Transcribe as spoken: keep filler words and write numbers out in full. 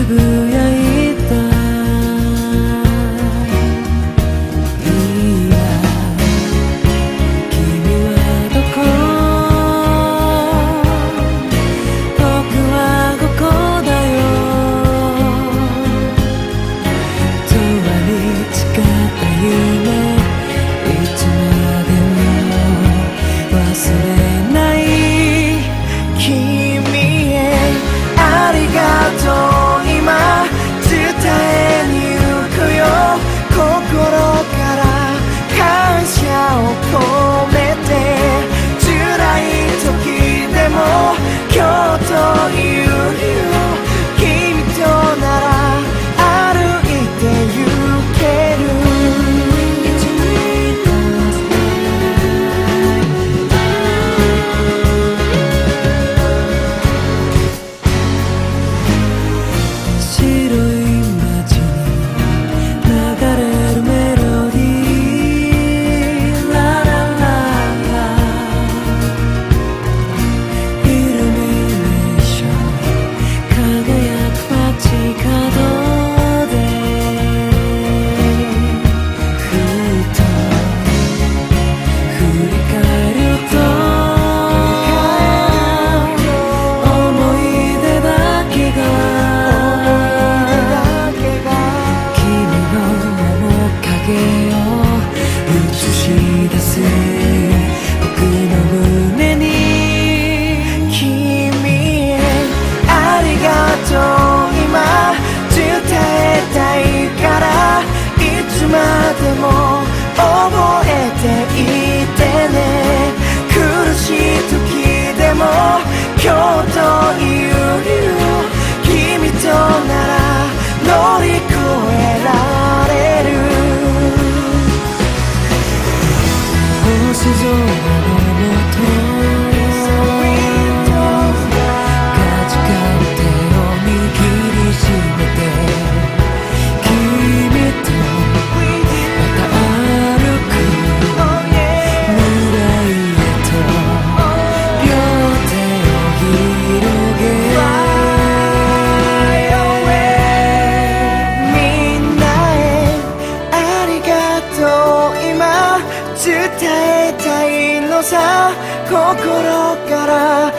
ぶやいたいや君はどこ僕はここだよ永遠に誓った夢いつまでも忘れない君へありがとう今伝えに行くよ心から感謝を込めて辛い時でも今日という日を君となら歩いて行ける白い街に流れるメロディーラララライルミネーション輝く街角でふと振り返ると思い出だけが君の面影を映し出す僕の胸に君へありがとう今伝えたいからいつまでも覚えていてね苦しい時でも今日という日を君となら乗り越えられる星空のもとガチガ手を握りしめて君とまた歩く未来へと両手を広げみんなへありがとう今伝えたいのさ心から